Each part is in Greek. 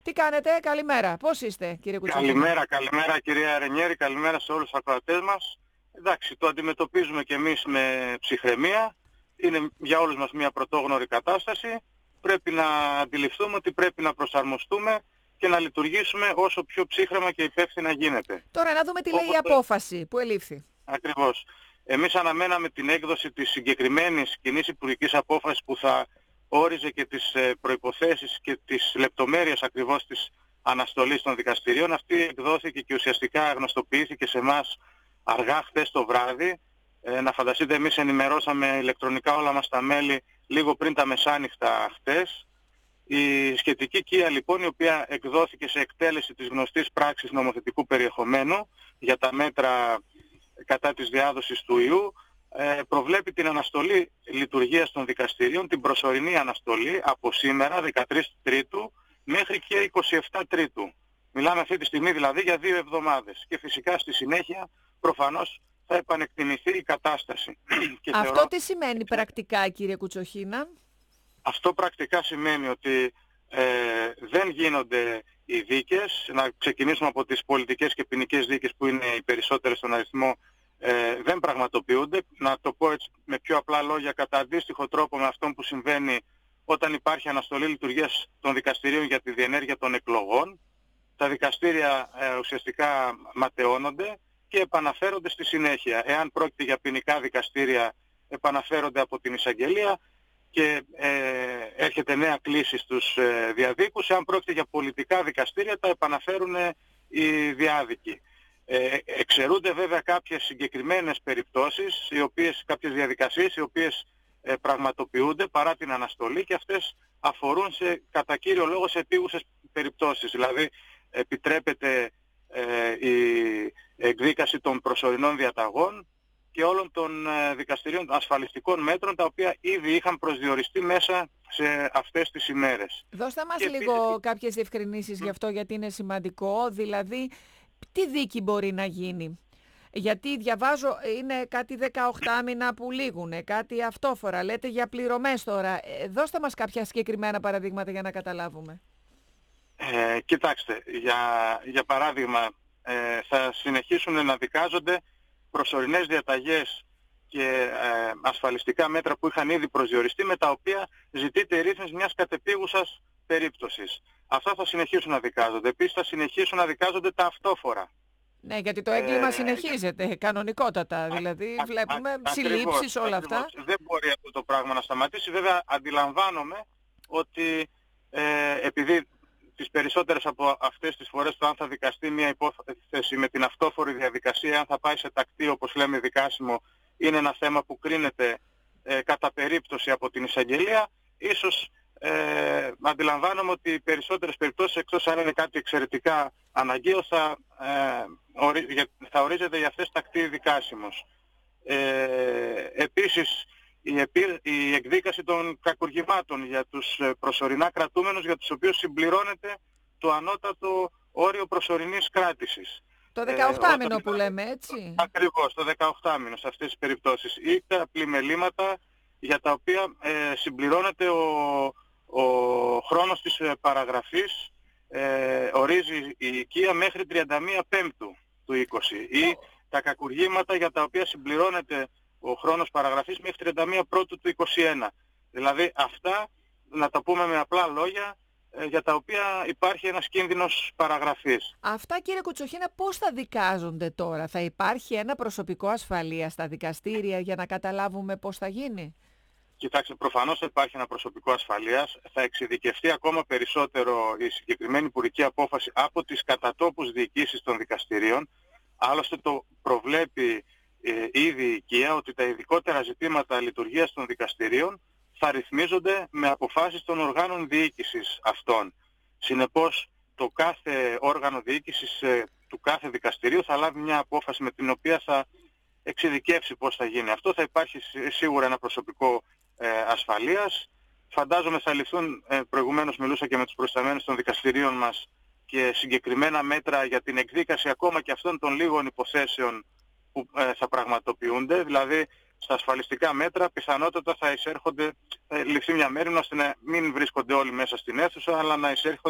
Τι κάνετε, καλημέρα. Πώς είστε, κύριε Κουτσοχίνα? Καλημέρα κυρία Ρενιέρη, καλημέρα σε όλους τους ακροατές μας. Εντάξει, το αντιμετωπίζουμε και εμείς με ψυχραιμία. Είναι για όλους μας μια πρωτόγνωρη κατάσταση. Πρέπει να αντιληφθούμε ότι πρέπει να προσαρμοστούμε και να λειτουργήσουμε όσο πιο ψύχραιμα και υπεύθυνα γίνεται. Τώρα να δούμε τι λέει η απόφαση που ελήφθη. Ακριβώς. Εμείς αναμέναμε την έκδοση της συγκεκριμένης κοινής υπουργικής απόφασης που θα όριζε και τις προϋποθέσεις και τις λεπτομέρειες ακριβώς της αναστολής των δικαστηρίων. Αυτή εκδόθηκε και ουσιαστικά γνωστοποιήθηκε σε εμάς αργά χθες το βράδυ. Να φανταστείτε, εμείς ενημερώσαμε ηλεκτρονικά όλα μας τα μέλη λίγο πριν τα μεσάνυχτα χθες. Η σχετική κία λοιπόν, η οποία εκδόθηκε σε εκτέλεση της γνωστής πράξης νομοθετικού περιεχομένου για τα μέτρα κατά της διάδοσης του ιού, προβλέπει την αναστολή λειτουργίας των δικαστηρίων, την προσωρινή αναστολή από σήμερα 13 Τρίτου μέχρι και 27 Τρίτου. Μιλάμε αυτή τη στιγμή δηλαδή για 2 εβδομάδες και φυσικά στη συνέχεια προφανώς θα επανεκτιμηθεί η κατάσταση. Και αυτό τι σημαίνει πρακτικά, κύριε Κουτσοχίνα? Αυτό πρακτικά σημαίνει ότι δεν γίνονται οι δίκες. Να ξεκινήσουμε από τις πολιτικές και ποινικές δίκες που είναι οι περισσότερες στον αριθμό. Δεν πραγματοποιούνται. Να το πω έτσι με πιο απλά λόγια, κατά αντίστοιχο τρόπο με αυτό που συμβαίνει όταν υπάρχει αναστολή λειτουργίας των δικαστηρίων για τη διενέργεια των εκλογών. Τα δικαστήρια ουσιαστικά ματαιώνονται και επαναφέρονται στη συνέχεια. Εάν πρόκειται για ποινικά δικαστήρια, επαναφέρονται από την εισαγγελία και έρχεται νέα κλήση στους διαδίκους. Εάν πρόκειται για πολιτικά δικαστήρια, τα επαναφέρουν οι διάδικοι. Εξαιρούνται βέβαια κάποιες συγκεκριμένες περιπτώσεις, κάποιες διαδικασίες οι οποίες πραγματοποιούνται παρά την αναστολή, και αυτές αφορούν κατά κύριο λόγο σε επίγουσες περιπτώσεις. Δηλαδή επιτρέπεται η εκδίκαση των προσωρινών διαταγών και όλων των δικαστηρίων ασφαλιστικών μέτρων, τα οποία ήδη είχαν προσδιοριστεί μέσα σε αυτές τις ημέρες. Δώστε μας λίγο κάποιες διευκρινήσεις γι' αυτό, γιατί είναι σημαντικό. Δηλαδή, τι δίκη μπορεί να γίνει? Γιατί διαβάζω είναι κάτι 18 μήνα που λήγουν, κάτι αυτόφορα, λέτε για πληρωμές τώρα. Δώστε μας κάποια συγκεκριμένα παραδείγματα για να καταλάβουμε. Κοιτάξτε, για παράδειγμα, θα συνεχίσουν να δικάζονται προσωρινές διαταγές και ασφαλιστικά μέτρα που είχαν ήδη προσδιοριστεί, με τα οποία ζητείται η ρύθμιση μιας κατεπίγουσας περίπτωσης. Αυτά θα συνεχίσουν να δικάζονται. Επίσης θα συνεχίσουν να δικάζονται τα αυτόφορα. Ναι, γιατί το έγκλημα συνεχίζεται κανονικότατα. Δηλαδή βλέπουμε συλλήψεις, όλα αυτά. Δεν μπορεί αυτό το πράγμα να σταματήσει. Βέβαια αντιλαμβάνομαι ότι επειδή τις περισσότερες από αυτές τις φορές το αν θα δικαστεί μια υπόθεση με την αυτόφορη διαδικασία, αν θα πάει σε τακτή, όπως λέμε, δικάσιμο, είναι ένα θέμα που κρίνεται κατά περίπτωση από την εισαγγελία. Ίσως αντιλαμβάνομαι ότι οι περισσότερες περιπτώσεις, εκτός αν είναι κάτι εξαιρετικά αναγκαίο, θα ορίζεται για αυτές τακτή δικάσιμος. Επίσης η εκδίκαση των κακουργημάτων για τους προσωρινά κρατούμενους, για τους οποίους συμπληρώνεται το ανώτατο όριο προσωρινής κράτησης. Το 18μηνο που λέμε, έτσι. Ακριβώς, το 18μηνο σε αυτές τις περιπτώσεις. Ή τα πλημελήματα για τα οποία συμπληρώνεται ο χρόνος της παραγραφής, ορίζει η οικία μέχρι 31 Πέμπτου του 20. Ή τα κακουργήματα για τα οποία συμπληρώνεται ο χρόνος παραγραφής μέχρι 31 Πρώτου του 21. Δηλαδή αυτά, να τα πούμε με απλά λόγια, για τα οποία υπάρχει ένας κίνδυνος παραγραφής. Αυτά, κύριε Κουτσοχίνα, πώς θα δικάζονται τώρα? Θα υπάρχει ένα προσωπικό ασφαλείας στα δικαστήρια για να καταλάβουμε πώς θα γίνει? Κοιτάξτε, προφανώς υπάρχει ένα προσωπικό ασφαλείας. Θα εξειδικευτεί ακόμα περισσότερο η συγκεκριμένη υπουργική απόφαση από τις κατατόπους διοικήσεις των δικαστηρίων. Άλλωστε το προβλέπει ήδη η οικία, ότι τα ειδικότερα ζητήματα λειτουργίας των δικαστηρίων θα ρυθμίζονται με αποφάσεις των οργάνων διοίκησης αυτών. Συνεπώς το κάθε όργανο διοίκησης του κάθε δικαστηρίου θα λάβει μια απόφαση με την οποία θα εξειδικεύσει πώς θα γίνει αυτό. Θα υπάρχει σίγουρα ένα προσωπικό ασφαλείας. Φαντάζομαι θα ληφθούν, προηγουμένως μιλούσα και με τους προϊσταμένους των δικαστηρίων μας, και συγκεκριμένα μέτρα για την εκδίκαση ακόμα και αυτών των λίγων υποθέσεων που θα πραγματοποιούνται. Δηλαδή στα ασφαλιστικά μέτρα πιθανότατα θα ληφθεί μια μέρη ώστε να μην βρίσκονται όλοι μέσα στην αίθουσα, αλλά να εισέρχονται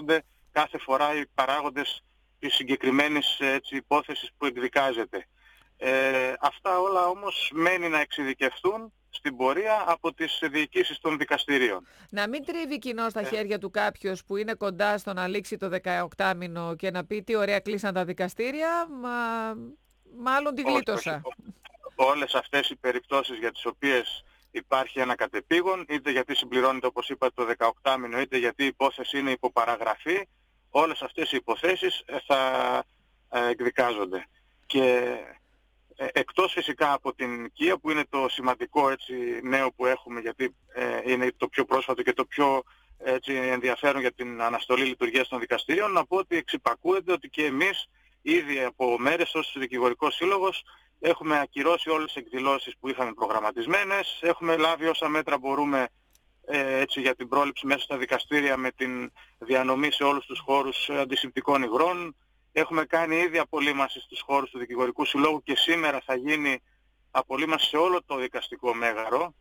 κάθε φορά οι παράγοντες της συγκεκριμένης υπόθεσης που εκδικάζεται. Αυτά όλα όμως μένει να εξειδικευτούν στην πορεία από τις διοικήσεις των δικαστηρίων. Να μην τρίβει κοινό στα χέρια του κάποιος που είναι κοντά στο να λήξει το 18μηνο και να πει τι ωραία κλείσαν τα δικαστήρια, μάλλον τη γλίτωσα. Όλες αυτές οι περιπτώσεις για τις οποίες υπάρχει ένα κατεπήγον, είτε γιατί συμπληρώνεται όπως είπα το 18μηνο, είτε γιατί η υπόθεση είναι υποπαραγραφή, όλες αυτές οι υποθέσεις θα εκδικάζονται. Και εκτός φυσικά από την οικία που είναι το σημαντικό νέο που έχουμε, γιατί είναι το πιο πρόσφατο και το πιο ενδιαφέρον για την αναστολή λειτουργίας των δικαστηρίων, να πω ότι εξυπακούεται ότι και εμείς ήδη από μέρες ως Δικηγορικός Σύλλογος έχουμε ακυρώσει όλες τις εκδηλώσεις που είχαμε προγραμματισμένες, έχουμε λάβει όσα μέτρα μπορούμε για την πρόληψη μέσα στα δικαστήρια με την διανομή σε όλους τους χώρους αντισηπτικών υγρών. Έχουμε κάνει ήδη απολύμανση στους χώρους του Δικηγορικού Συλλόγου και σήμερα θα γίνει απολύμανση σε όλο το δικαστικό μέγαρο,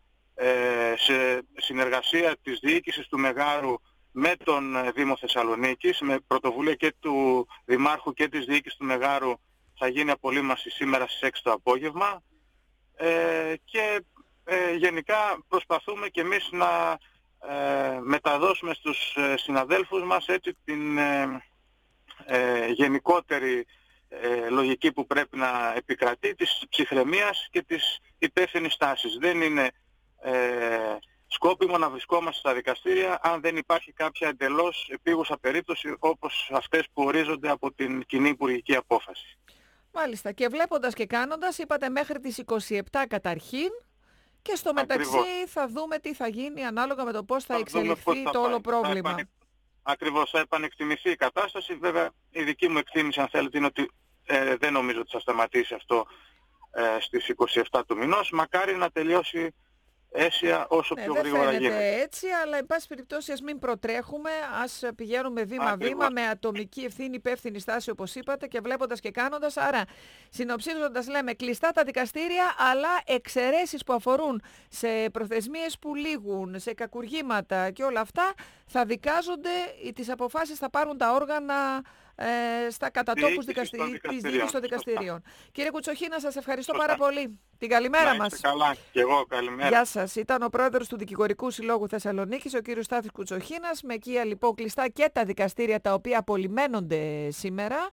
σε συνεργασία της διοίκησης του Μεγάρου με τον Δήμο Θεσσαλονίκης, με πρωτοβουλία και του Δημάρχου και της διοίκησης του Μεγάρου θα γίνει απολύμανση σήμερα στις 6 το απόγευμα και γενικά προσπαθούμε και εμείς να μεταδώσουμε στους συναδέλφους μας την γενικότερη λογική που πρέπει να επικρατεί, της ψυχραιμίας και της υπεύθυνης τάσης. Δεν είναι σκόπιμο να βρισκόμαστε στα δικαστήρια αν δεν υπάρχει κάποια εντελώς επίγουσα περίπτωση όπως αυτές που ορίζονται από την κοινή υπουργική απόφαση. Μάλιστα. Και βλέποντας και κάνοντας, είπατε μέχρι τις 27 καταρχήν και στο μεταξύ θα δούμε τι θα γίνει ανάλογα με το πώς θα εξελιχθεί το όλο πρόβλημα. Ακριβώς, θα επανεκτιμηθεί η κατάσταση. Βέβαια η δική μου εκτίμηση αν θέλετε είναι ότι δεν νομίζω ότι θα σταματήσει αυτό στις 27 του μηνός. Μακάρι να τελειώσει αίσια όσο πιο γρήγορα γίνεται. Δεν φαίνεται έτσι, αλλά εν πάση περιπτώσει ας μην προτρέχουμε, ας πηγαίνουμε βήμα-βήμα με ατομική ευθύνη, υπεύθυνη στάση όπως είπατε και βλέποντας και κάνοντας. Άρα συνοψίζοντας λέμε κλειστά τα δικαστήρια, αλλά εξαιρέσεις που αφορούν σε προθεσμίες που λήγουν, σε κακουργήματα και όλα αυτά θα δικάζονται, τις αποφάσεις θα πάρουν τα όργανα στα κατατόπους της διοίκησης των δικαστηρίων. Κύριε Κουτσοχίνα, σας ευχαριστώ πάρα πολύ. Την καλημέρα μας. Καλά, και εγώ καλημέρα. Γεια σας. Ήταν ο πρόεδρος του Δικηγορικού Συλλόγου Θεσσαλονίκης, ο κύριος Στάθης Κουτσοχίνας. Με οικία λοιπόν κλειστά και τα δικαστήρια τα οποία απολυμένονται σήμερα.